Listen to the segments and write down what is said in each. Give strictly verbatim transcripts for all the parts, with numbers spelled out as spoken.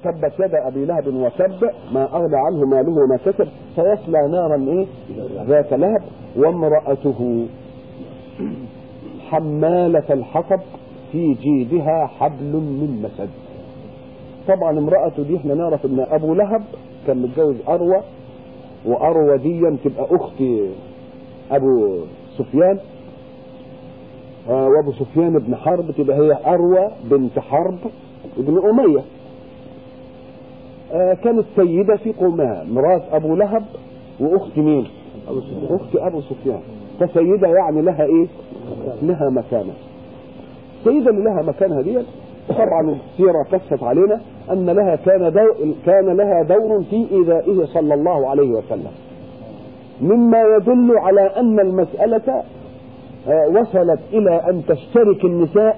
تبت يد ابي لهب وتب ما اغنى عنه ماله وما كسب سيصلى نارا ايه ذات لهب وامرأته حمالة الحطب في جيدها حبل من مسد. طبعا امرأته دي احنا نعرف ان ابو لهب كان متجوز اروى، واروى دي تبقى اخت ابو سفيان، آه وابو سفيان ابن حرب تبقى هي اروى بنت حرب ابن امية. آه كانت سيدة في قومها، مرات ابو لهب واخت مين؟ اخت ابو سفيان. فسيدة يعني لها ايه؟ لها مكانة. سيدة اللي لها مكانها دي طبعا السيرة قصت علينا ان لها كان دور كان لها دور في ايذائه صلى الله عليه وسلم، مما يدل على ان المسألة وصلت الى ان تشترك النساء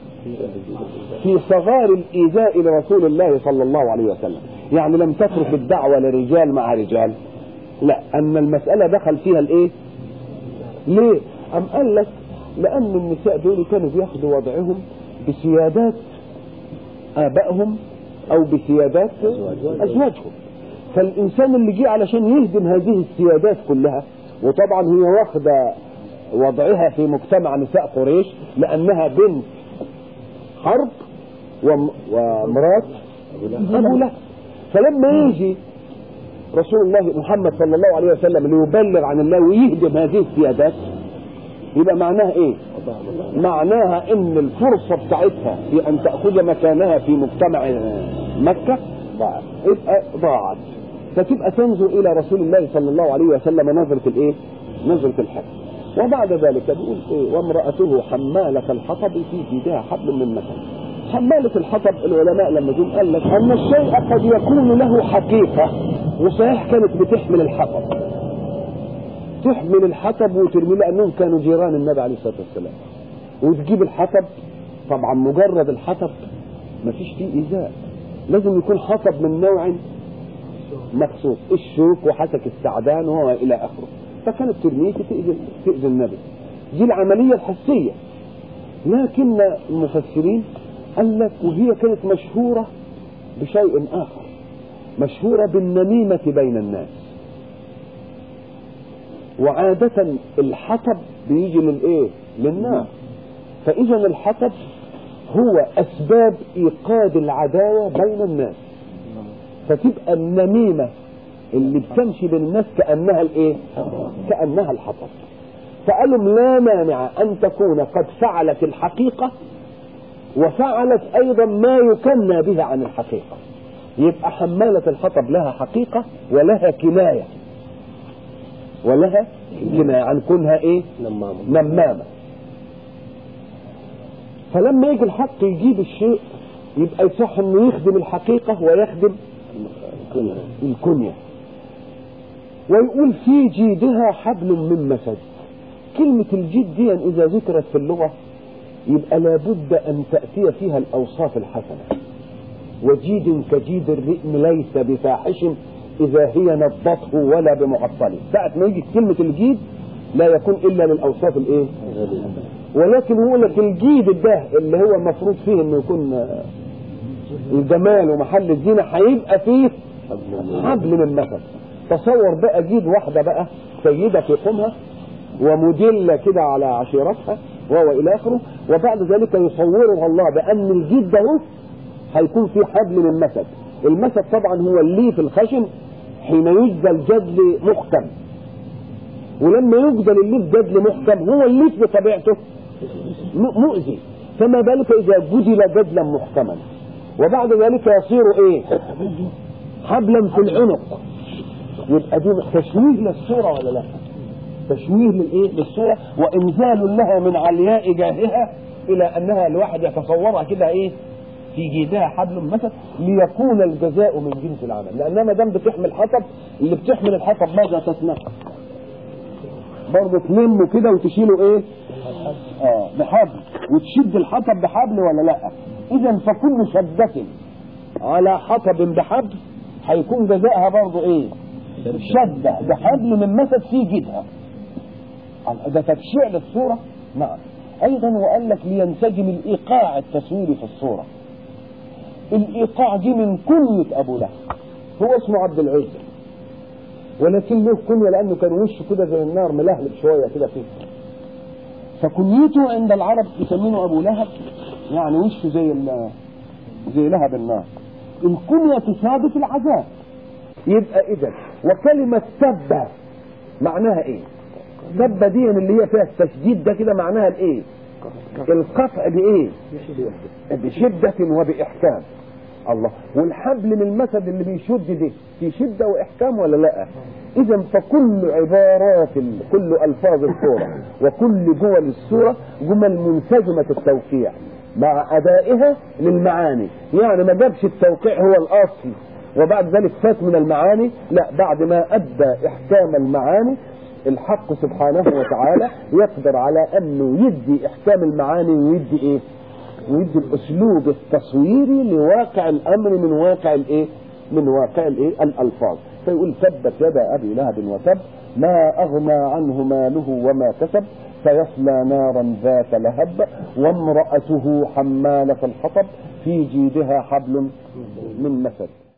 في صغار الايذاء لرسول الله صلى الله عليه وسلم. يعني لم تترك الدعوة لرجال مع رجال، لا، ان المسألة دخل فيها الايه؟ ليه؟ ام قال لك لان النساء دول كانوا بياخدوا وضعهم بسيادات آبائهم أو بسيادات أزواجهم. فالإنسان اللي جه علشان يهدم هذه السيادات كلها، وطبعا هي واخدة وضعها في مجتمع نساء قريش لأنها بنت حرب ومرات أبو لهب. فلما يجي رسول الله محمد صلى الله عليه وسلم ليبلغ عن الله ويهدم هذه السيادات، يبقى معناها ايه؟ معناها ان الفرصة بتاعتها في ان تأخذ مكانها في مجتمع مكة ضاعت، يبقى ضاعت. فتبقى تنظر الى رسول الله صلى الله عليه وسلم نظرة الايه؟ نظرة الحق. وبعد ذلك بيقول ايه؟ وامرأته حمالة الحطب في جيدها حبل من مسد. حمالة الحطب العلماء لما جم قال لك ان الشيء قد يكون له حقيقة، وصحيح كانت بتحمل الحطب، تحمل الحطب وترمي، لأنهم كانوا جيران النبي عليه الصلاة والسلام، وتجيب الحطب. طبعا مجرد الحطب مفيش فيه إيذاء، لازم يكون حطب من نوع مخصوص، الشوك وحسك السعدان وهو إلى آخره. فكانت ترميه تأذي تأذي النبي. دي العملية الحسية. لكن المفسرين قال لك وهي كانت مشهورة بشيء آخر، مشهورة بالنميمة بين الناس. وعادة الحطب بيجي للايه؟ للنار. فاذا الحطب هو اسباب ايقاد العداوة بين الناس، فتبقى النميمة اللي بتمشي بين الناس كأنها الايه؟ كأنها الحطب. فقالوا لا مانع ان تكون قد فعلت الحقيقة وفعلت ايضا ما يكنى بها عن الحقيقة. يبقى حمالة الحطب لها حقيقة ولها كناية، ولها كناية عن كونها ايه؟ نمامة. نمامة. فلما يجي الحق يجيب الشيء يبقى يصح انه يخدم الحقيقة ويخدم الكنية. ويقول في جيدها حبل من مسد. كلمة الجيد دي اذا ذكرت في اللغة يبقى لابد ان تأتي فيها الاوصاف الحسنة. وجيد كجيد الرئم ليس بفاحش إذا هي نضته ولا بمعطله. ساعة ما يجي كلمة الجيد لا يكون إلا للأوصاف الإيه؟ ولكن هو لك الجيد ده اللي هو المفروض فيه إنه يكون الجمال ومحل الزينة، هيبقى فيه حبل من مسد. تصور بقى جيد واحدة بقى سيدة في قومها ومدلة كده على عشيرتها وهو إلى آخره، وبعد ذلك يصورها الله بأن الجيد ده هيكون فيه حبل من مسد. المسد طبعا هو الليف الخشن حين يجدل جدل محكم، ولما يجدل الليف جدل محكم هو الليف بطبيعته مؤذي، فما بالك إذا جدل جدلا محكما وبعد ذلك يصير إيه؟ حبلا في العنق. يبقى دي تشويه للصورة ولا لا؟ تشويه للإيه؟ للصورة، وإنزال لها من علياء جاهها إلى أنها الواحد يتصورها كده إيه؟ في جيدها حبل مسد، ليكون الجزاء من جنس العمل. لأنها ما دام بتحمل حطب، اللي بتحمل الحطب ماذا تصنع؟ برضه تلمه كده وتشيله ايه؟ اه بحبل، وتشد الحطب بحبل ولا لا؟ اذا فكل شدة على حطب بحبل هيكون جزاءها برضه ايه؟ شدة بحبل من مسد في جيدها. ده تفشيع للصورة. نعم. ايضا وقال لك لينسجم الايقاع التصويري في الصورة. الإيقاع دي من كنية أبو لهب، هو اسمه عبد العزة ولكن له كنية لأنه كان وشه كده زي النار ملهلب شوية كده فيه، فكنيته عند العرب يسمونه أبو لهب، يعني وشه زي زي لهب النار. الكنية تسابق العذاب. يبقى إذا وكلمة سب معناها إيه؟ سب دي اللي هي فيها التشديد ده كده معناها الإيه؟ القطع بإيه؟ بشدة وبإحكام. الله، والحبل من المسد اللي بيشد دي في شدة وإحكام ولا لا؟ إذا فكل عبارات كل ألفاظ السورة وكل جمل السورة جمل منسجمة التوقيع مع أدائها للمعاني، يعني ما جابش التوقيع هو الأصل وبعد ذلك فات من المعاني، لا، بعد ما أدى إحكام المعاني الحق سبحانه وتعالى يقدر على أنه يدي إحكام المعاني ويدي إيه؟ ويدي الأسلوب التصويري لواقع الأمر من واقع الإيه؟ من واقع الإيه؟ الألفاظ. فيقول تبت يدا أبي لهب وتب ما أغنى عنه ماله وما كسب سيصلى نارا ذات لهب وامرأته حمالة الحطب في جيدها حبل من مسد.